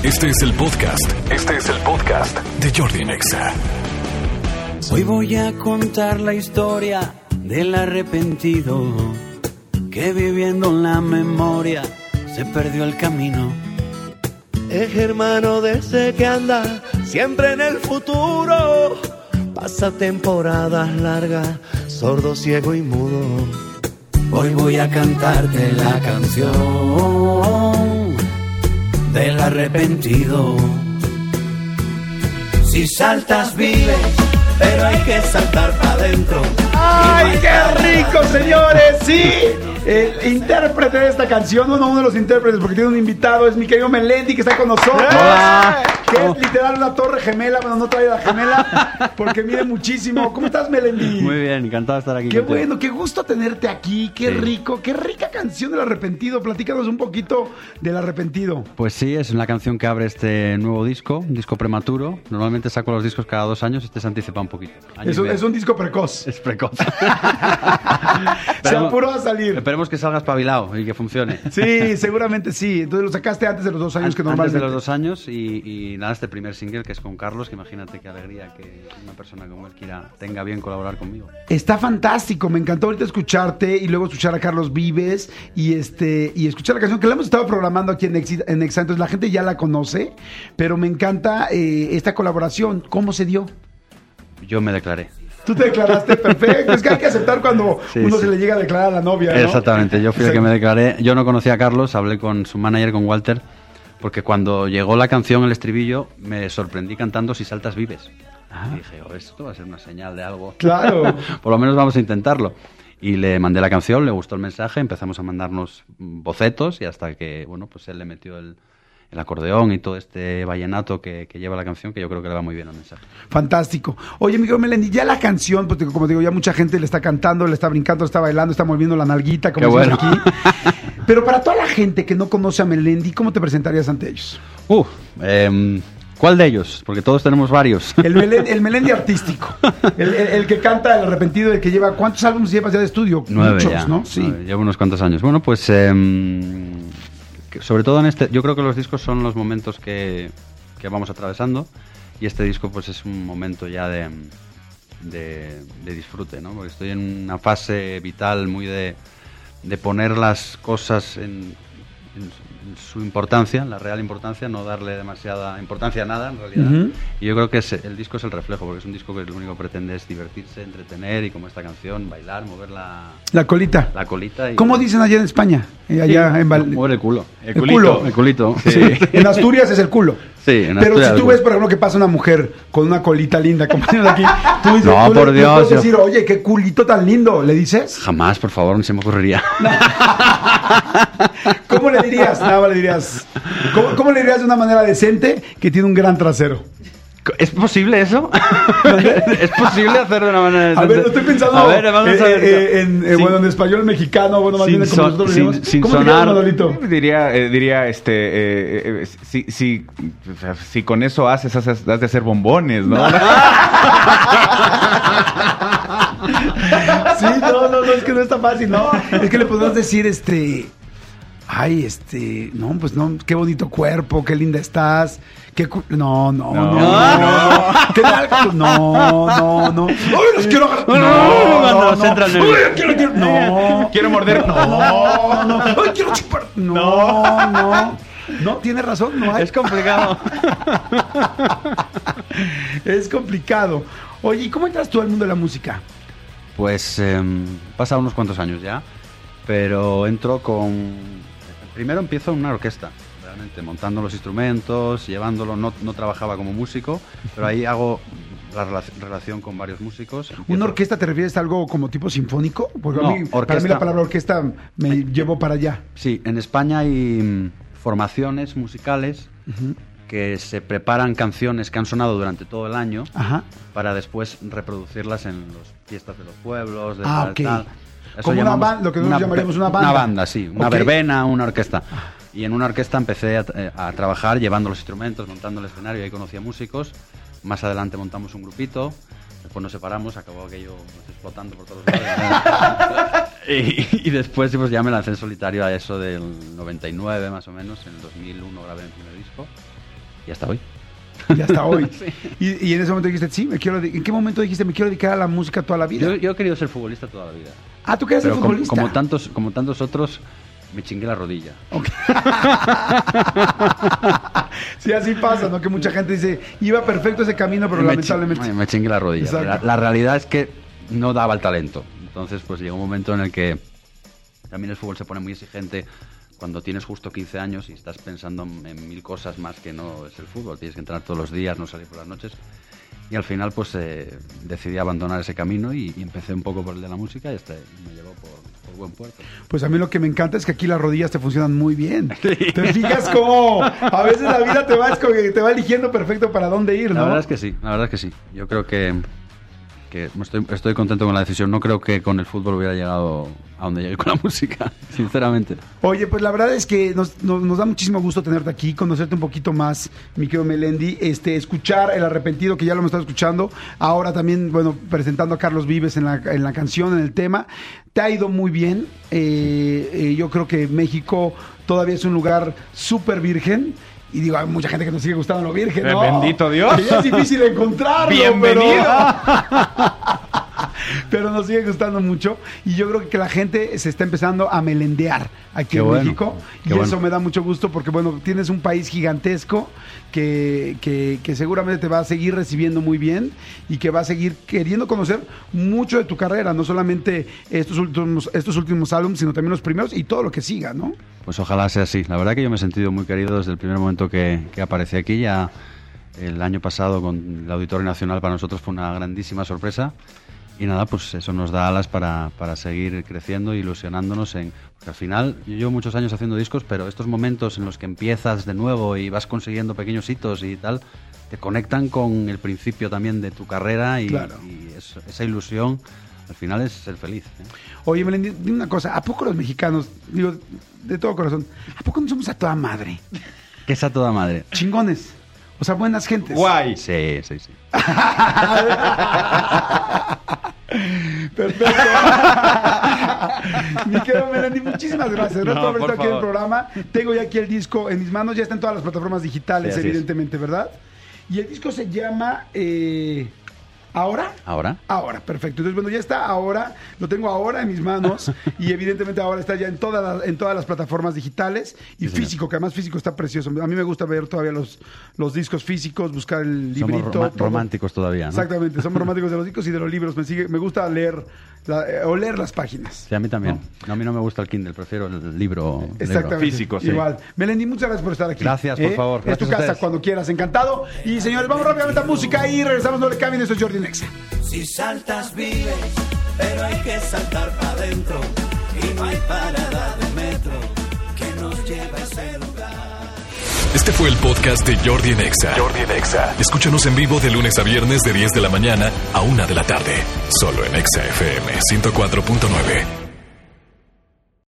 Este es el podcast de Jordi Nexa. Hoy voy a contar la historia del arrepentido que viviendo en la memoria se perdió el camino. Es hermano de ese que anda siempre en el futuro, pasa temporadas largas, sordo, ciego y mudo. Hoy voy a cantarte la canción del arrepentido. Si saltas vives, pero hay que saltar para adentro. ¡Ay, qué rico, señores! Sí, el intérprete de esta canción, uno de los intérpretes, porque tiene un invitado, es mi querido Melendi, que está con nosotros. Hola. Que es literal una torre gemela, bueno, no trae la gemela, porque mide muchísimo. ¿Cómo estás, Melendi? Muy bien, encantado de estar aquí. Qué contigo. bueno, qué gusto tenerte aquí, qué rico, qué rica canción del arrepentido. Platícanos un poquito del arrepentido. Pues sí, es una canción que abre este nuevo disco, un disco prematuro. Normalmente saco los discos cada 2 años, este se anticipa un poquito. Es un disco precoz. Es precoz. Se apuró a salir. Esperemos que salga espabilado y que funcione. Sí, seguramente sí. Entonces lo sacaste antes de los 2 años que normalmente. Antes de los 2 años y nada, este primer single que es con Carlos, que imagínate qué alegría que una persona como él tenga bien colaborar conmigo. Está fantástico, me encantó ahorita escucharte y luego escuchar a Carlos Vives y escuchar la canción que la hemos estado programando aquí en Exa, entonces la gente ya la conoce, pero me encanta esta colaboración. ¿Cómo se dio? Yo me declaré. Tú te declaraste, perfecto. Es que hay que aceptar cuando uno se le llega a declarar a la novia, ¿no? Exactamente, yo fui el que me declaré. Yo no conocía a Carlos, hablé con su manager, con Walter, porque cuando llegó la canción, el estribillo, me sorprendí cantando Si saltas vives. Y dije, esto va a ser una señal de algo. Claro. Por lo menos vamos a intentarlo. Y le mandé la canción, le gustó el mensaje, empezamos a mandarnos bocetos y hasta que, bueno, pues él le metió el acordeón y todo este vallenato que lleva la canción, que yo creo que le va muy bien al mensaje. Fantástico. Oye, Miguel Melendi, ya la canción, pues como digo, ya mucha gente le está cantando, le está brincando, le está bailando, está moviendo la nalguita, como decimos aquí. Pero para toda la gente que no conoce a Melendi, ¿cómo te presentarías ante ellos? ¿Cuál de ellos? Porque todos tenemos varios. El Melendi artístico. El que canta, el arrepentido, el que lleva... ¿Cuántos álbumes llevas ya de estudio? 9 Muchos, ya, ¿no? Sí. 9, llevo unos cuantos años. Bueno, pues... sobre todo en este... Yo creo que los discos son los momentos que vamos atravesando. Y este disco pues es un momento ya de disfrute, ¿no? Porque estoy en una fase vital muy de poner las cosas en su importancia, la real importancia, no darle demasiada importancia a nada en realidad. Y yo creo que el disco es el reflejo, porque es un disco que lo único que pretende es divertirse, entretener y como esta canción, bailar, mover la colita. La colita. Y ¿cómo dicen allá en España? Allá en mover el culo. El culito. El culito. Sí. En Asturias es el culo. Sí, en Pero Asturias si tú ves, por ejemplo, que pasa una mujer con una colita linda, como tienen aquí, tú dices, no, por le Dios. puedes decir, oye, qué culito tan lindo, ¿le dices? Jamás, por favor, no se me ocurriría. ¿Cómo le dirías? No, le dirías. ¿Cómo le dirías de una manera decente que tiene un gran trasero? ¿Es posible eso? ¿Es posible hacer de una manera decente? A ver, estoy pensando bueno, en español mexicano, bueno, más bien como nosotros decimos. Sin ¿Cómo sonar. Manolito? Diría si con eso has de hacer bombones, ¿no? Sí, no, es que no está fácil, ¿no? Es que le podemos decir, no, pues no, qué bonito cuerpo, qué linda estás. No. ¿Qué tal? No. ¡Ay, los quiero agarrar! No. Quiero morder. No. ¡Ay, quiero chupar! No. No, tiene razón, no hay. Es complicado. Es complicado. Oye, ¿y cómo entras tú al mundo de la música? Pues pasa unos cuantos años ya, pero entro primero empiezo en una orquesta, realmente, montando los instrumentos, llevándolo, no trabajaba como músico, pero ahí hago la relación con varios músicos. ¿Una orquesta te refieres a algo como tipo sinfónico? Porque No, para mí la palabra orquesta me llevó para allá. Sí, en España hay formaciones musicales que se preparan canciones que han sonado durante todo el año para después reproducirlas en las fiestas de los pueblos, de tal. Como una banda, lo que nosotros llamaríamos una banda. Una banda, sí, una verbena, una orquesta. Y en una orquesta empecé a trabajar llevando los instrumentos, montando el escenario, y ahí conocí a músicos. Más adelante montamos un grupito, después nos separamos, acabó aquello explotando por todos lados. y después pues, ya me lancé en solitario a eso del 99 más o menos, en el 2001 grabé el primer disco. Y hasta hoy. Y hasta hoy. Sí. Y en ese momento dijiste, sí, ¿en qué momento dijiste me quiero dedicar a la música toda la vida? Yo he querido ser futbolista toda la vida. Ah, ¿tú querías ser futbolista? Como tantos otros, me chingué la rodilla. Okay. Sí, así pasa, ¿no? Que mucha gente dice, iba perfecto ese camino, pero lamentablemente... Me chingué la rodilla. La realidad es que no daba el talento. Entonces, pues llegó un momento en el que también el fútbol se pone muy exigente cuando tienes justo 15 años y estás pensando en 1000 cosas más que no es el fútbol. Tienes que entrenar todos los días, no salir por las noches. Y al final, pues decidí abandonar ese camino y empecé un poco por el de la música y me llevó por buen puerto. Pues a mí lo que me encanta es que aquí las rodillas te funcionan muy bien. Sí. ¿Te fijas cómo? A veces la vida te va eligiendo perfecto para dónde ir, ¿no? La verdad es que sí. Yo creo que estoy contento con la decisión. No creo que con el fútbol hubiera llegado a donde llegué con la música, sinceramente. Oye, pues la verdad es que nos da muchísimo gusto tenerte aquí, conocerte un poquito más, mi querido Melendi, escuchar El Arrepentido, que ya lo hemos estado escuchando, ahora también, bueno, presentando a Carlos Vives en la canción, en el tema. Te ha ido muy bien. Yo creo que México todavía es un lugar súper virgen. Y digo, hay mucha gente que nos sigue gustando lo virgen, ¿no? Bendito Dios. Que ya es difícil encontrarlo. Bienvenido. Pero nos sigue gustando mucho. Y yo creo que la gente se está empezando a melendear aquí en México. Y eso me da mucho gusto porque, bueno, tienes un país gigantesco que seguramente te va a seguir recibiendo muy bien y que va a seguir queriendo conocer mucho de tu carrera. No solamente estos últimos álbumes, sino también los primeros y todo lo que siga, ¿no? Pues ojalá sea así. La verdad que yo me he sentido muy querido desde el primer momento que aparecí aquí. Ya el año pasado con el Auditorio Nacional para nosotros fue una grandísima sorpresa. Y nada, pues eso nos da alas para seguir creciendo e ilusionándonos porque al final, yo llevo muchos años haciendo discos, pero estos momentos en los que empiezas de nuevo y vas consiguiendo pequeños hitos y tal, te conectan con el principio también de tu carrera y, claro. Y esa ilusión al final es ser feliz, ¿eh? Oye, Melendi, dime una cosa, ¿a poco los mexicanos, digo, de todo corazón, ¿a poco no somos a toda madre? ¿Qué es a toda madre? Chingones. O sea, buenas gentes. Guay. Sí. Perfecto. Mi querido Melendi, muchísimas gracias. Gracias por haber estado aquí en el programa. Tengo ya aquí el disco en mis manos. Ya está en todas las plataformas digitales, sí, evidentemente, ¿verdad? Y el disco se llama... ¿Ahora? Ahora, perfecto. Entonces, bueno, ya está ahora, lo tengo ahora en mis manos y evidentemente ahora está ya en todas las plataformas digitales y sí, físico, que además físico está precioso. A mí me gusta ver todavía los discos físicos, buscar el librito. Somos románticos todavía, ¿no? Exactamente, somos románticos de los discos y de los libros. Me gusta leer oler las páginas. Sí, a mí también. No, a mí no me gusta el Kindle, prefiero el libro físico. Sí. Igual. Melendi, muchas gracias por estar aquí. Gracias, por favor. Es tu casa cuando quieras, encantado. Y señores, vamos rápidamente a música y regresamos, no le cambien, esto es Jordi Nexa. Si saltas vives, pero hay que saltar para adentro y no hay parada de metro que nos lleve a ese lugar. Este fue el podcast de Jordi Nexa. Escúchanos en vivo de lunes a viernes de 10 de la mañana a 1 de la tarde. Solo en Nexa FM 104.9.